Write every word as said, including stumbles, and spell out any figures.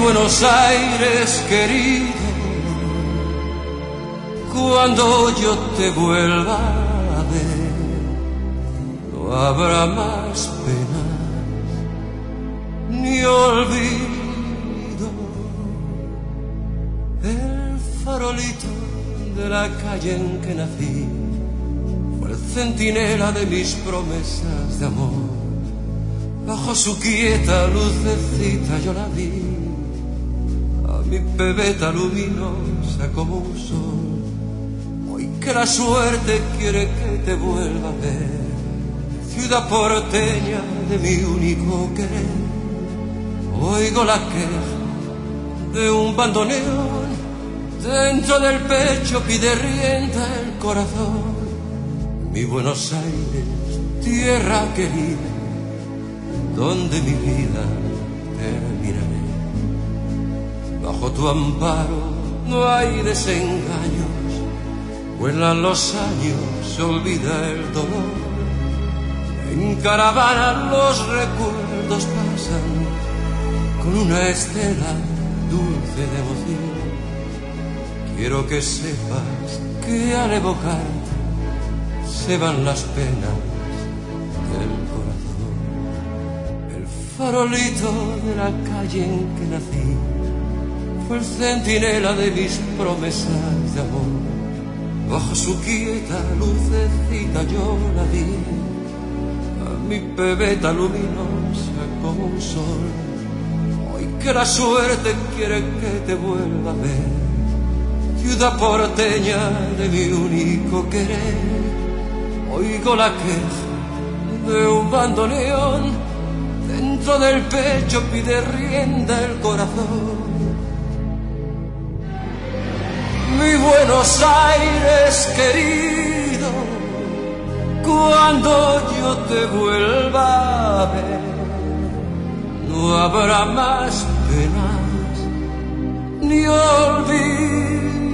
Buenos Aires querido, cuando yo te vuelva a ver, no habrá más penas ni olvido. El farolito de la calle en que nací fue el centinela de mis promesas de amor. Bajo su quieta lucecita yo la vi, a mi pebeta luminosa como un sol. Hoy que la suerte quiere que te vuelva a ver, ciudad porteña de mi único querer, oigo la queja de un bandoneón, dentro del pecho pide rienda el corazón. Mi Buenos Aires, tierra querida, donde mi vida terminaré. Bajo tu amparo no hay desengaños, vuelan los años, se olvida el dolor. En caravana los recuerdos pasan con una estela dulce de emoción. Quiero que sepas que al evocarte se van las penas del corazón. El farolito de la calle en que nací fue el centinela de mis promesas de amor. Bajo su quieta lucecita yo la vi, a mi pebeta luminosa como un sol. Hoy que la suerte quiere que te vuelva a ver, ciudad porteña de mi único querer, oigo la queja de un bandoneón, dentro del pecho pide rienda el corazón. Mi Buenos Aires querido, cuando yo te vuelva a ver, no habrá más penas ni olvido.